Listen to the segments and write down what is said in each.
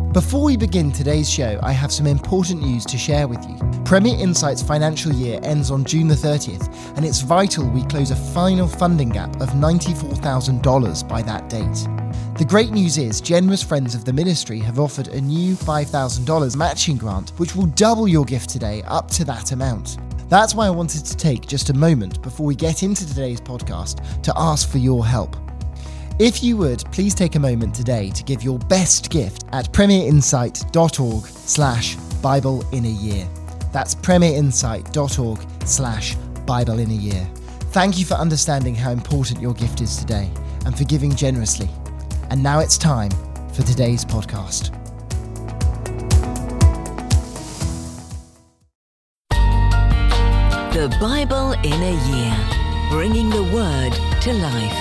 Before we begin today's show, I have some important news to share with you. Premier Insight's financial year ends on June the 30th, and it's vital we close a final funding gap of $94,000 by that date. The great news is generous friends of the ministry have offered a new $5,000 matching grant, which will double your gift today up to that amount. That's why I wanted to take just a moment before we get into today's podcast to ask for your help. If you would, please take a moment today to give your best gift at premierinsight.org/Bible in a year. That's premierinsight.org/Bible in a year. Thank you for understanding how important your gift is today and for giving generously. And now it's time for today's podcast. The Bible in a year, bringing the Word to life.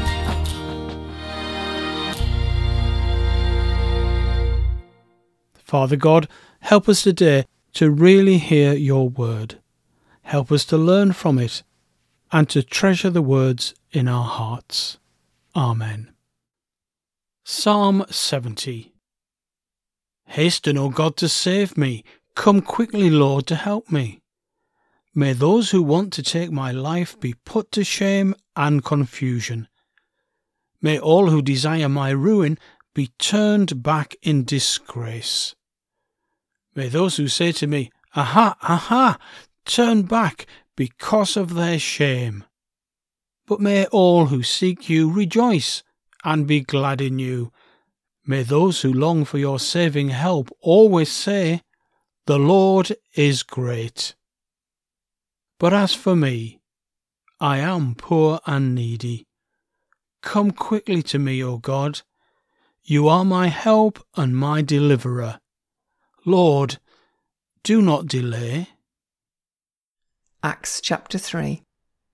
Father God, help us today to really hear your word. Help us to learn from it and to treasure the words in our hearts. Amen. Psalm 70. Hasten, O God, to save me. Come quickly, Lord, to help me. May those who want to take my life be put to shame and confusion. May all who desire my ruin be turned back in disgrace. May those who say to me, "Aha, aha," turn back because of their shame. But may all who seek you rejoice and be glad in you. May those who long for your saving help always say, "The Lord is great." But as for me, I am poor and needy. Come quickly to me, O God. You are my help and my deliverer. Lord, do not delay. Acts chapter 3.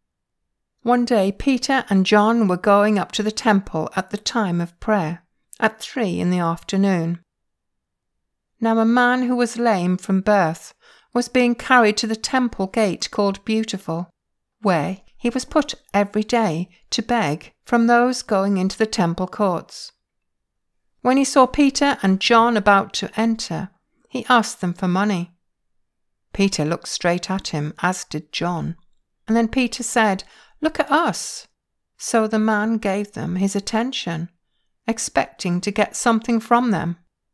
One day Peter and John were going up to the temple at the time of prayer, at 3 in the afternoon. Now a man who was lame from birth was being carried to the temple gate called Beautiful, where he was put every day to beg from those going into the temple courts. When he saw Peter and John about to enter, he asked them for money. Peter looked straight at him, as did John. And then Peter said, "Look at us." So the man gave them his attention, expecting to get something from them.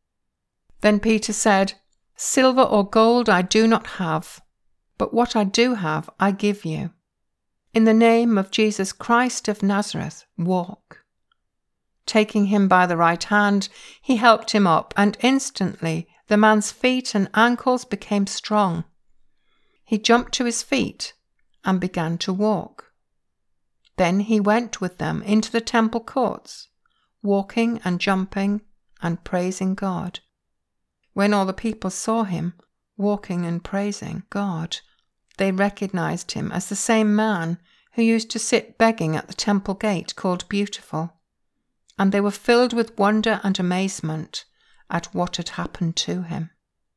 Then Peter said, "Silver or gold I do not have, but what I do have I give you. In the name of Jesus Christ of Nazareth, walk." Taking him by the right hand, he helped him up, and instantly the man's feet and ankles became strong. He jumped to his feet and began to walk. Then he went with them into the temple courts, walking and jumping and praising God. When all the people saw him walking and praising God, they recognized him as the same man who used to sit begging at the temple gate called Beautiful, and they were filled with wonder and amazement at what had happened to him.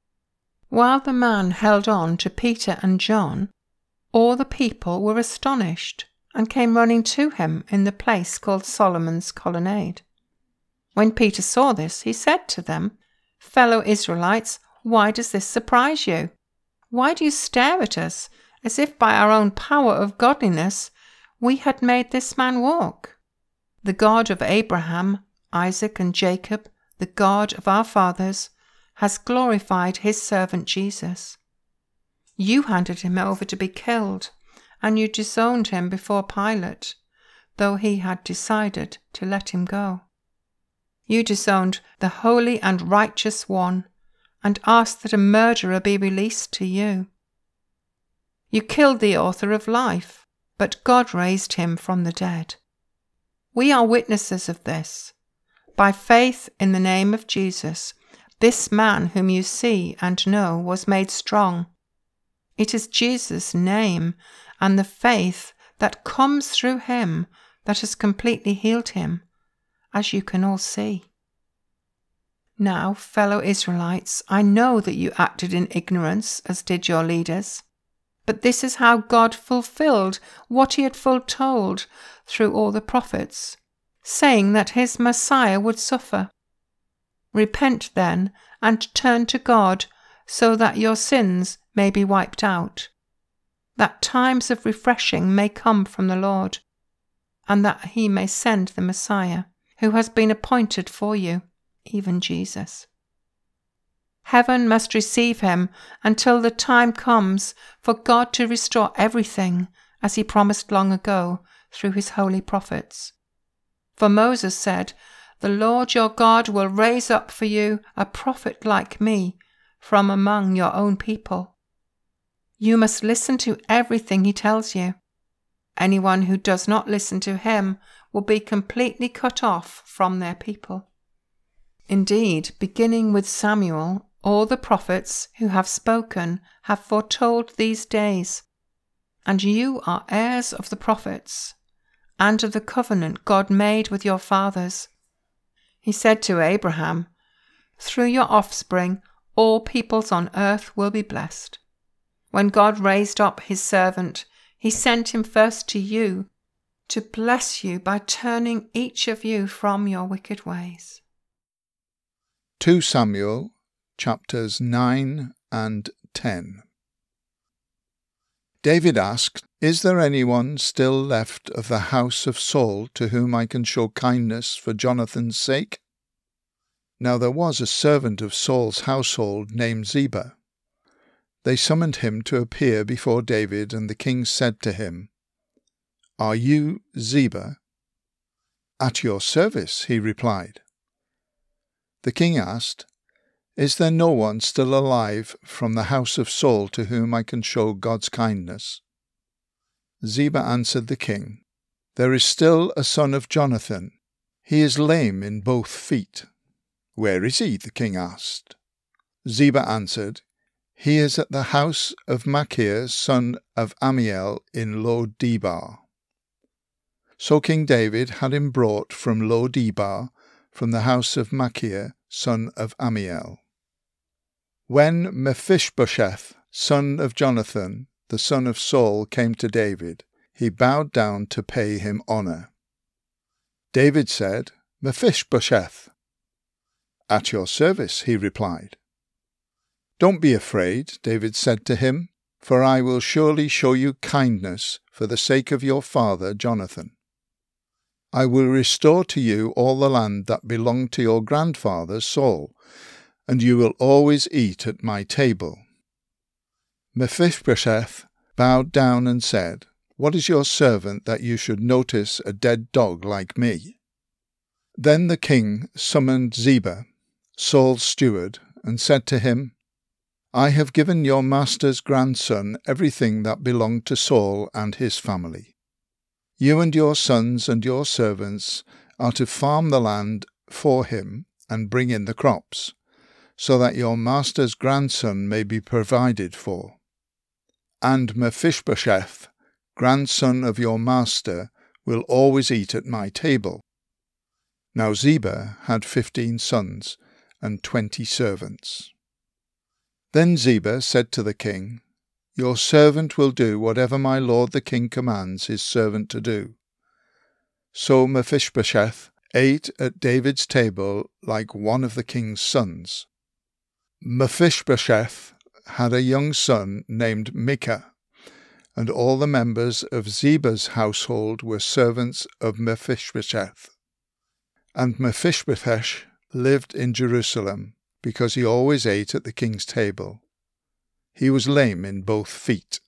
While the man held on to Peter and John, all the people were astonished and came running to him in the place called Solomon's Colonnade. When Peter saw this, he said to them, "Fellow Israelites, why does this surprise you? Why do you stare at us as if by our own power of godliness we had made this man walk? The God of Abraham, Isaac, and Jacob, the God of our fathers, has glorified his servant Jesus. You handed him over to be killed, and you disowned him before Pilate, though he had decided to let him go. You disowned the holy and righteous one, and asked that a murderer be released to you. You killed the author of life, but God raised him from the dead. We are witnesses of this. By faith in the name of Jesus, this man whom you see and know was made strong. It is Jesus' name and the faith that comes through him that has completely healed him, as you can all see. Now, fellow Israelites, I know that you acted in ignorance, as did your leaders. But this is how God fulfilled what he had foretold through all the prophets, saying that his Messiah would suffer. Repent then, and turn to God, so that your sins may be wiped out, that times of refreshing may come from the Lord, and that he may send the Messiah, who has been appointed for you, even Jesus. Heaven must receive him until the time comes for God to restore everything, as he promised long ago through his holy prophets. For Moses said, "The Lord your God will raise up for you a prophet like me from among your own people." You must listen to everything he tells you. Anyone who does not listen to him will be completely cut off from their people. Indeed, beginning with Samuel, all the prophets who have spoken have foretold these days, and you are heirs of the prophets and of the covenant God made with your fathers. He said to Abraham, "Through your offspring all peoples on earth will be blessed." When God raised up his servant, he sent him first to you to bless you by turning each of you from your wicked ways. 2 Samuel chapters 9 and 10. David asked, "Is there anyone still left of the house of Saul to whom I can show kindness for Jonathan's sake?" Now there was a servant of Saul's household named Ziba. They summoned him to appear before David, and the king said to him, "Are you Ziba?" "At your service," he replied. The king asked, "Is there no one still alive from the house of Saul to whom I can show God's kindness?" Ziba answered the king, "There is still a son of Jonathan. He is lame in both feet." "Where is he?" the king asked. Ziba answered, "He is at the house of Machir, son of Ammiel, in Lo-debar." So King David had him brought from Lo-debar, from the house of Machir, son of Ammiel. When Mephibosheth, son of Jonathan, the son of Saul, came to David, he bowed down to pay him honour. David said, "Mephibosheth." "At your service," he replied. "Don't be afraid," David said to him, "for I will surely show you kindness for the sake of your father Jonathan. I will restore to you all the land that belonged to your grandfather Saul, and you will always eat at my table." Mephibosheth bowed down and said, "What is your servant that you should notice a dead dog like me?" Then the king summoned Ziba, Saul's steward, and said to him, "I have given your master's grandson everything that belonged to Saul and his family. You and your sons and your servants are to farm the land for him and bring in the crops, so that your master's grandson may be provided for. And Mephibosheth, grandson of your master, will always eat at my table." Now Ziba had 15 sons and 20 servants. Then Ziba said to the king, "Your servant will do whatever my lord the king commands his servant to do." So Mephibosheth ate at David's table like one of the king's sons. Mephibosheth had a young son named Micah, and all the members of Ziba's household were servants of Mephibosheth. And Mephibosheth lived in Jerusalem, because he always ate at the king's table. He was lame in both feet.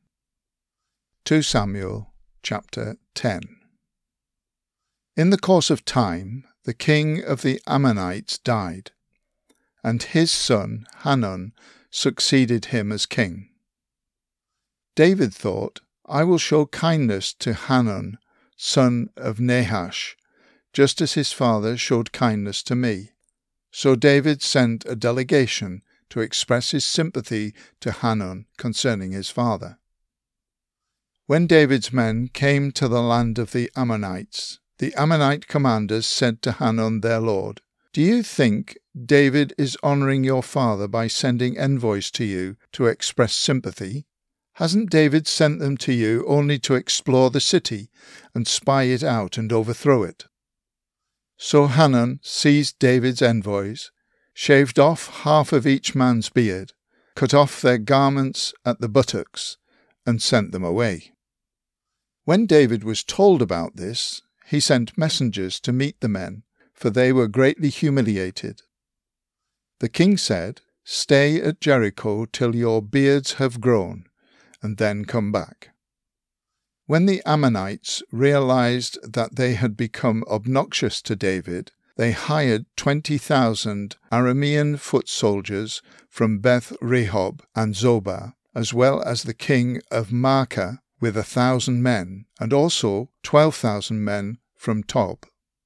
2 Samuel chapter 10. In the course of time, the king of the Ammonites died, and his son Hanun succeeded him as king. David thought, "I will show kindness to Hanun, son of Nahash, just as his father showed kindness to me." So David sent a delegation to express his sympathy to Hanun concerning his father. When David's men came to the land of the Ammonites, the Ammonite commanders said to Hanun their lord, "Do you think David is honouring your father by sending envoys to you to express sympathy? Hasn't David sent them to you only to explore the city and spy it out and overthrow it?" So Hanun seized David's envoys, shaved off half of each man's beard, cut off their garments at the buttocks, and sent them away. When David was told about this, he sent messengers to meet the men, for they were greatly humiliated. The king said, "Stay at Jericho till your beards have grown, and then come back." When the Ammonites realized that they had become obnoxious to David, they hired 20,000 Aramean foot soldiers from Beth Rehob and Zobah, as well as the king of Maacah with 1,000 men, and also 12,000 men from Tob.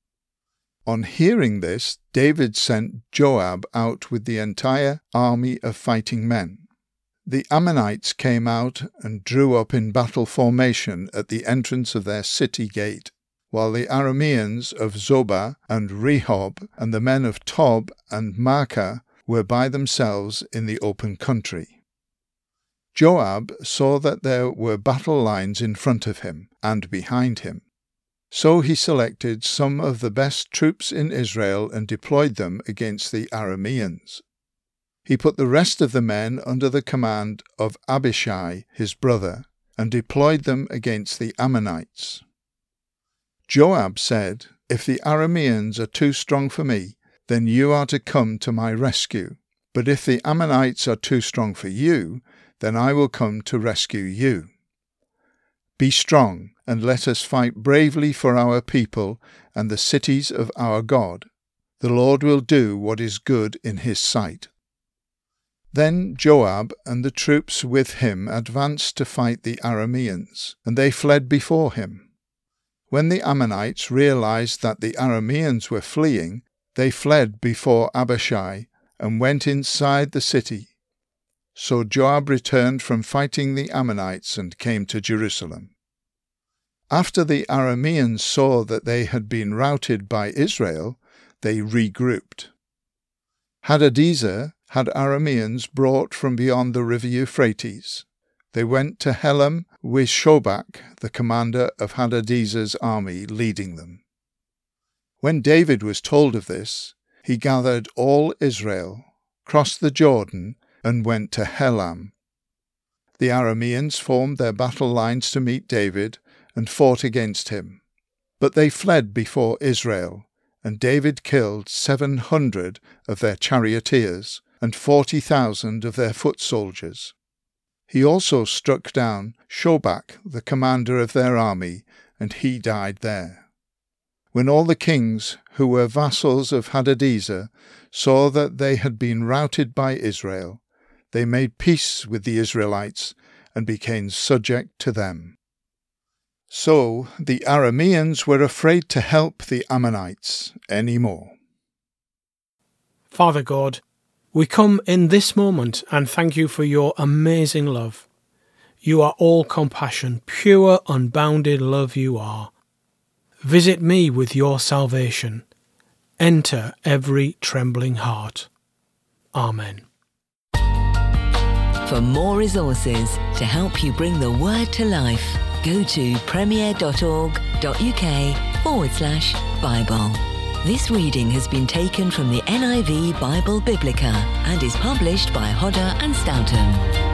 On hearing this, David sent Joab out with the entire army of fighting men. The Ammonites came out and drew up in battle formation at the entrance of their city gate, while the Arameans of Zobah and Rehob and the men of Tob and Maacah were by themselves in the open country. Joab saw that there were battle lines in front of him and behind him. So he selected some of the best troops in Israel and deployed them against the Arameans. He put the rest of the men under the command of Abishai, his brother, and deployed them against the Ammonites. Joab said, "If the Arameans are too strong for me, then you are to come to my rescue. But if the Ammonites are too strong for you, then I will come to rescue you. Be strong, and let us fight bravely for our people and the cities of our God. The Lord will do what is good in his sight." Then Joab and the troops with him advanced to fight the Arameans, and they fled before him. When the Ammonites realized that the Arameans were fleeing, they fled before Abishai and went inside the city. So Joab returned from fighting the Ammonites and came to Jerusalem. After the Arameans saw that they had been routed by Israel, they regrouped. Hadadezer had Arameans brought from beyond the river Euphrates. They went to Helam with Shobach, the commander of Hadadezer's army, leading them. When David was told of this, he gathered all Israel, crossed the Jordan, and went to Helam. The Arameans formed their battle lines to meet David and fought against him. But they fled before Israel, and David killed 700 of their charioteers and 40,000 of their foot soldiers. He also struck down Shobach, the commander of their army, and he died there. When all the kings who were vassals of Hadadezer saw that they had been routed by Israel, they made peace with the Israelites and became subject to them. So the Arameans were afraid to help the Ammonites any more. Father God, we come in this moment and thank you for your amazing love. You are all compassion, pure, unbounded love you are. Visit me with your salvation. Enter every trembling heart. Amen. For more resources to help you bring the word to life, go to premier.org.uk/Bible. This reading has been taken from the NIV Bible Biblica and is published by Hodder and Stoughton.